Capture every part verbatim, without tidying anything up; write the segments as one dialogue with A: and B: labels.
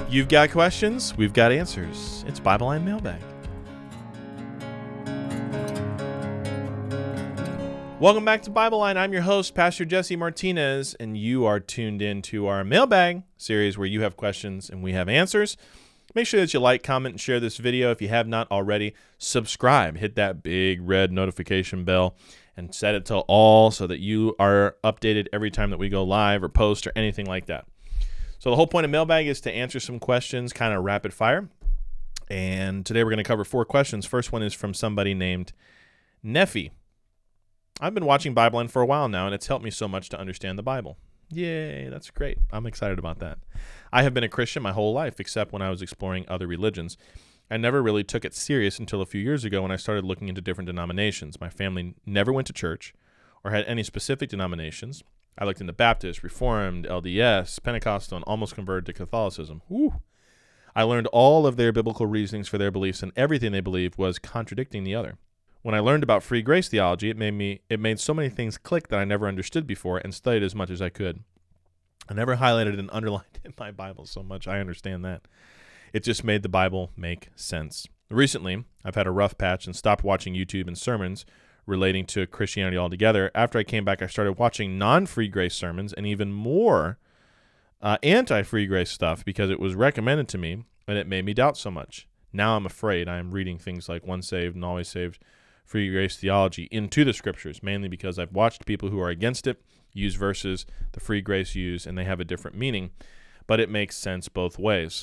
A: You've got questions, we've got answers. It's Bible Line Mailbag. Welcome back to Bible Line. I'm your host, Pastor Jesse Martinez, and you are tuned in to our Mailbag series where you have questions and we have answers. Make sure that you like, comment, and share this video. If you have not already, subscribe. Hit that big red notification bell and set it to all so that you are updated every time that we go live or post or anything like that. So the whole point of Mailbag is to answer some questions, kind of rapid fire. And today we're going to cover four questions. First one is from somebody named Neffy. I've been watching Bible Line for a while now, and it's helped me so much to understand the Bible. Yay, that's great. I'm excited about that. I have been a Christian my whole life, except when I was exploring other religions. I never really took it serious until a few years ago when I started looking into different denominations. My family never went to church or had any specific denominations. I looked into Baptist, Reformed, L D S, Pentecostal, and almost converted to Catholicism. Whew. I learned all of their biblical reasonings for their beliefs, and everything they believed was contradicting the other. When I learned about free grace theology, it made me it made so many things click that I never understood before and studied as much as I could. I never highlighted and underlined in my Bible so much. I understand that. It just made the Bible make sense. Recently, I've had a rough patch and stopped watching YouTube and sermons relating to Christianity altogether. After I came back, I started watching non-free grace sermons and even more uh, anti-free grace stuff because it was recommended to me and it made me doubt so much. Now I'm afraid I am reading things like once saved and always saved free grace theology into the scriptures, mainly because I've watched people who are against it use verses the free grace use and they have a different meaning, but it makes sense both ways.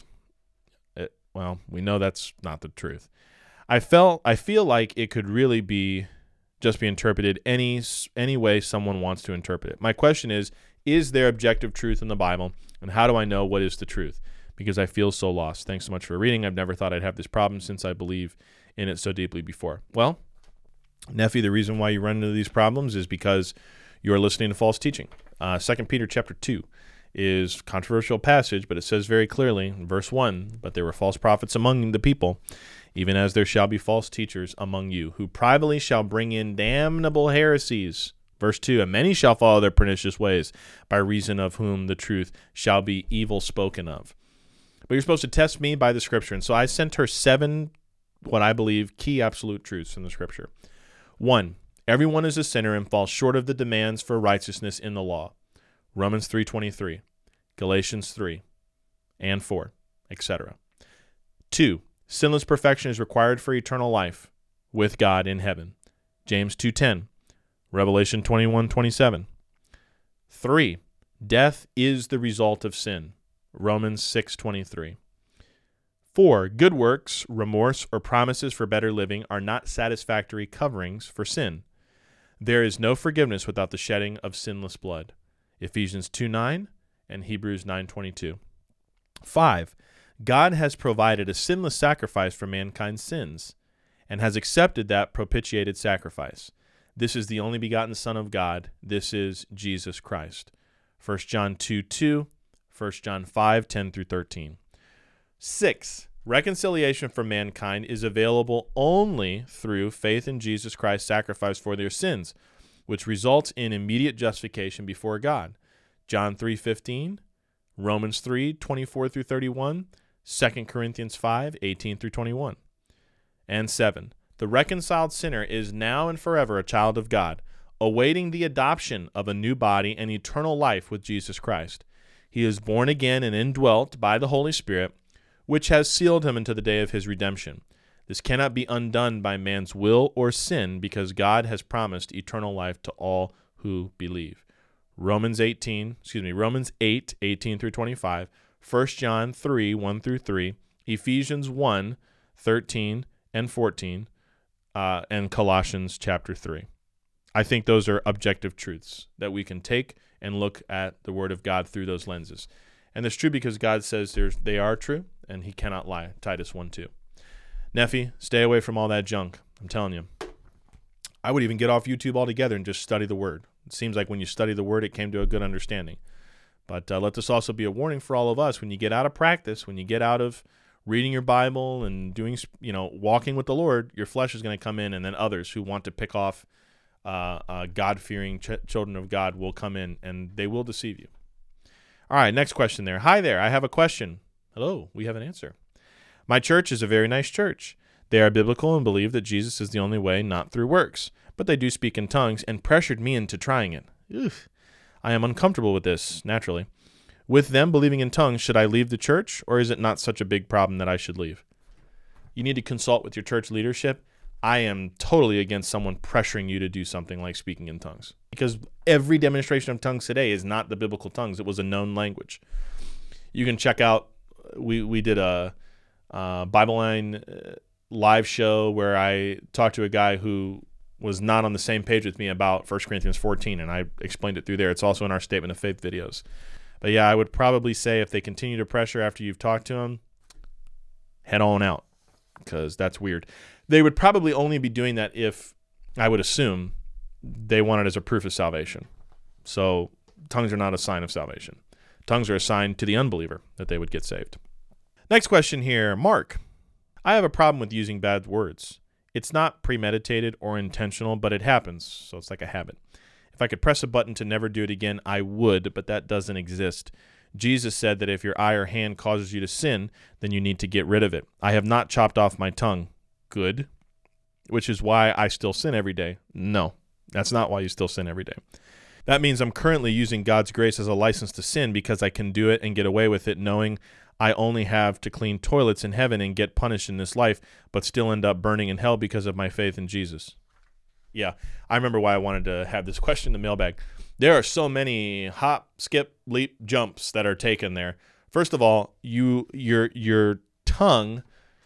A: It, well, we know that's not the truth. I felt I feel like it could really be just be interpreted any any way someone wants to interpret it. My question is, is there objective truth in the Bible, and how do I know what is the truth? Because I feel so lost. Thanks so much for reading. I've never thought I'd have this problem since I believe in it so deeply before. Well, Neffy, the reason why you run into these problems is because you are listening to false teaching. Uh, Second Peter chapter two is a controversial passage, but it says very clearly in verse one, but there were false prophets among the people, even as there shall be false teachers among you, who privately shall bring in damnable heresies. Verse two, and many shall follow their pernicious ways, by reason of whom the truth shall be evil spoken of. But you're supposed to test me by the scripture. And so I sent her seven, what I believe, key absolute truths from the scripture. One, everyone is a sinner and falls short of the demands for righteousness in the law. Romans three twenty-three, Galatians three and four, et cetera. Two, sinless perfection is required for eternal life with God in heaven. James two ten, Revelation twenty-one twenty-seven. Three, death is the result of sin. Romans six twenty-three. Four, good works, remorse, or promises for better living are not satisfactory coverings for sin. There is no forgiveness without the shedding of sinless blood. Ephesians two nine and Hebrews nine twenty-two. Five, God has provided a sinless sacrifice for mankind's sins and has accepted that propitiated sacrifice. This is the only begotten Son of God. This is Jesus Christ. First John two two, First John five ten through thirteen. Six, reconciliation for mankind is available only through faith in Jesus Christ's sacrifice for their sins, which results in immediate justification before God. John three fifteen, Romans three twenty-four through thirty-one, Second Corinthians five eighteen through twenty-one. And seven, the reconciled sinner is now and forever a child of God, awaiting the adoption of a new body and eternal life with Jesus Christ. He is born again and indwelt by the Holy Spirit, which has sealed him until the day of his redemption. This cannot be undone by man's will or sin, because God has promised eternal life to all who believe. Romans eighteen, excuse me, Romans eight eighteen through twenty-five, First John three one through three, Ephesians one thirteen and fourteen, uh, and Colossians chapter three. I think those are objective truths that we can take and look at the Word of God through those lenses. And it's true because God says there's, they are true, and he cannot lie. Titus one two. Neffy, stay away from all that junk. I'm telling you. I would even get off YouTube altogether and just study the Word. It seems like when you study the Word, it came to a good understanding. But uh, let this also be a warning for all of us. When you get out of practice, when you get out of reading your Bible and doing, you know, walking with the Lord, your flesh is going to come in, and then others who want to pick off uh, uh, God-fearing ch- children of God will come in, and they will deceive you. All right, next question there. Hi there, I have a question. Hello, we have an answer. My church is a very nice church. They are biblical and believe that Jesus is the only way, not through works. But they do speak in tongues and pressured me into trying it. Ugh. I am uncomfortable with this, naturally. With them believing in tongues, should I leave the church, or is it not such a big problem that I should leave? You need to consult with your church leadership. I am totally against someone pressuring you to do something like speaking in tongues, because every demonstration of tongues today is not the biblical tongues. It was a known language. You can check out, we, we did a, a Bible Line live show where I talked to a guy who was not on the same page with me about First Corinthians fourteen, and I explained it through there. It's also in our Statement of Faith videos. But yeah, I would probably say if they continue to pressure after you've talked to them, head on out, because that's weird. They would probably only be doing that if, I would assume, they want it as a proof of salvation. So tongues are not a sign of salvation. Tongues are a sign to the unbeliever that they would get saved. Next question here, Mark. I have a problem with using bad words. It's not premeditated or intentional, but it happens, so it's like a habit. If I could press a button to never do it again, I would, but that doesn't exist. Jesus said that if your eye or hand causes you to sin, then you need to get rid of it. I have not chopped off my tongue. Good. Which is why I still sin every day. No, that's not why you still sin every day. That means I'm currently using God's grace as a license to sin because I can do it and get away with it, knowing I only have to clean toilets in heaven and get punished in this life, but still end up burning in hell because of my faith in Jesus. Yeah, I remember why I wanted to have this question in the mailbag. There are so many hop, skip, leap, jumps that are taken there. First of all, you your your tongue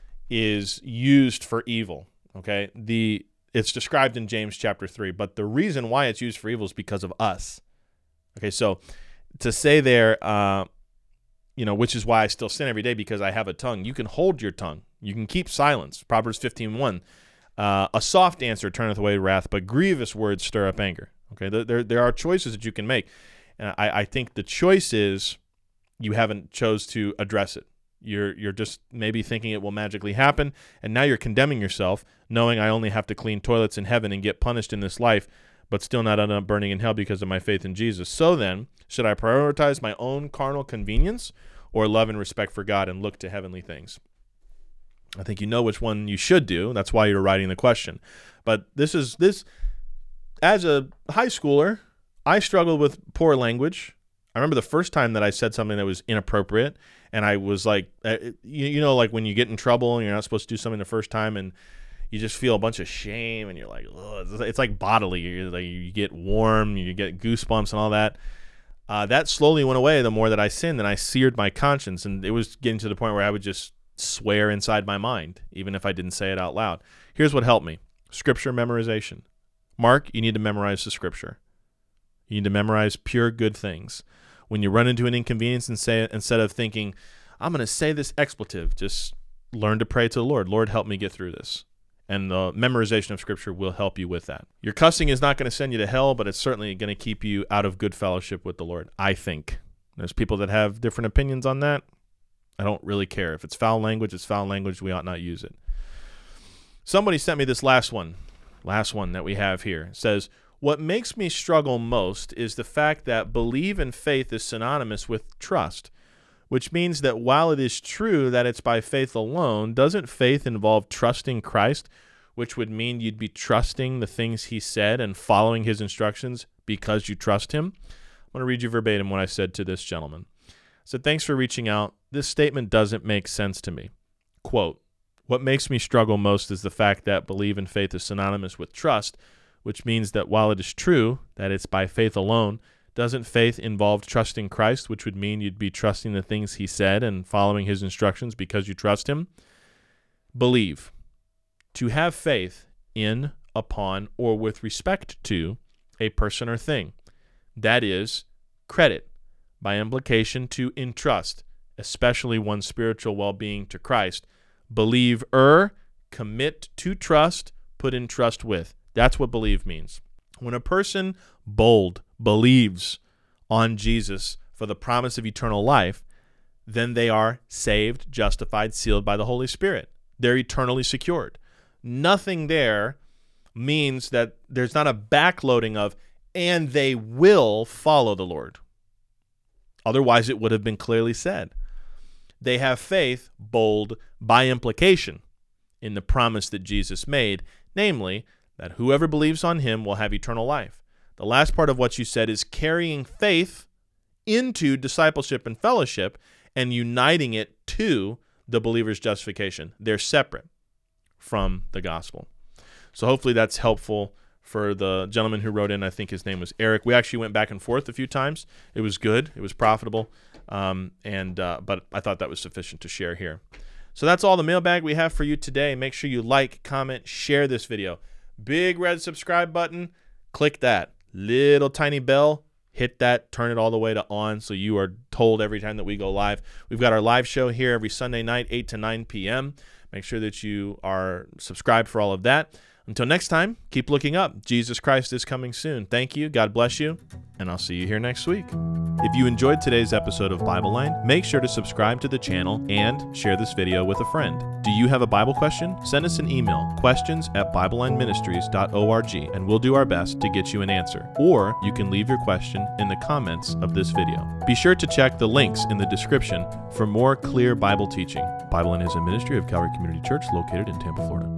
A: is used for evil. Okay, the it's described in James chapter three, but the reason why it's used for evil is because of us. Okay, so to say there, uh, you know, which is why I still sin every day because I have a tongue. You can hold your tongue. You can keep silence. Proverbs fifteen one. Uh, a soft answer turneth away wrath, but grievous words stir up anger. Okay, there there are choices that you can make. And I, I think the choice is you haven't chose to address it. You're you're just maybe thinking it will magically happen, and now you're condemning yourself, knowing I only have to clean toilets in heaven and get punished in this life, but still not end up burning in hell because of my faith in Jesus. So then, should I prioritize my own carnal convenience or love and respect for God and look to heavenly things? I think you know which one you should do. That's why you're writing the question. But this is this as a high schooler, I struggled with poor language. I remember the first time that I said something that was inappropriate, and I was like, you, you know, like when you get in trouble and you're not supposed to do something the first time, and you just feel a bunch of shame, and you're like, ugh, it's like bodily. You're like, you get warm, you get goosebumps and all that. Uh, that slowly went away the more that I sinned, and I seared my conscience, and it was getting to the point where I would just swear inside my mind, even if I didn't say it out loud. Here's what helped me. Scripture memorization. Mark, you need to memorize the scripture. You need to memorize pure good things. When you run into an inconvenience and say it, instead of thinking, I'm going to say this expletive, just learn to pray to the Lord. Lord, help me get through this. And the memorization of scripture will help you with that. Your cussing is not going to send you to hell, but it's certainly going to keep you out of good fellowship with the Lord, I think. There's people that have different opinions on that. I don't really care. If it's foul language, it's foul language. We ought not use it. Somebody sent me this last one, last one that we have here. It says, what makes me struggle most is the fact that believe and faith is synonymous with trust, which means that while it is true that it's by faith alone, doesn't faith involve trusting Christ, which would mean you'd be trusting the things he said and following his instructions because you trust him? I'm going to read you verbatim what I said to this gentleman. I said, thanks for reaching out. This statement doesn't make sense to me. Quote, what makes me struggle most is the fact that believe and faith is synonymous with trust, which means that while it is true that it's by faith alone, doesn't faith involve trusting Christ, which would mean you'd be trusting the things he said and following his instructions because you trust him? Believe. To have faith in, upon, or with respect to a person or thing. That is, credit. By implication, to entrust, especially one's spiritual well-being to Christ. Believe er, commit to trust, put in trust with. That's what believe means. When a person bold believes on Jesus for the promise of eternal life, then they are saved, justified, sealed by the Holy Spirit. They're eternally secured. Nothing there means that there's not a backloading of, and they will follow the Lord. Otherwise, it would have been clearly said. They have faith, bold, by implication, in the promise that Jesus made, namely, that whoever believes on him will have eternal life. The last part of what you said is carrying faith into discipleship and fellowship and uniting it to the believer's justification. They're separate from the gospel. So hopefully that's helpful for the gentleman who wrote in. I think his name was Eric. We actually went back and forth a few times. It was good. It was profitable. Um, and uh, but I thought that was sufficient to share here. So that's all the mailbag we have for you today. Make sure you like, comment, share this video. Big red subscribe button. Click that. Little tiny bell. Hit that, turn it all the way to on so you are told every time that we go live. We've got our live show here every Sunday night, eight to nine p.m. Make sure that you are subscribed for all of that. Until next time, keep looking up. Jesus Christ is coming soon. Thank you. God bless you. And I'll see you here next week. If you enjoyed today's episode of Bible Line, make sure to subscribe to the channel and share this video with a friend. Do you have a Bible question? Send us an email, questions at bible line ministries dot org, and we'll do our best to get you an answer. Or you can leave your question in the comments of this video. Be sure to check the links in the description for more clear Bible teaching. Bible Line is a ministry of Calvary Community Church located in Tampa, Florida.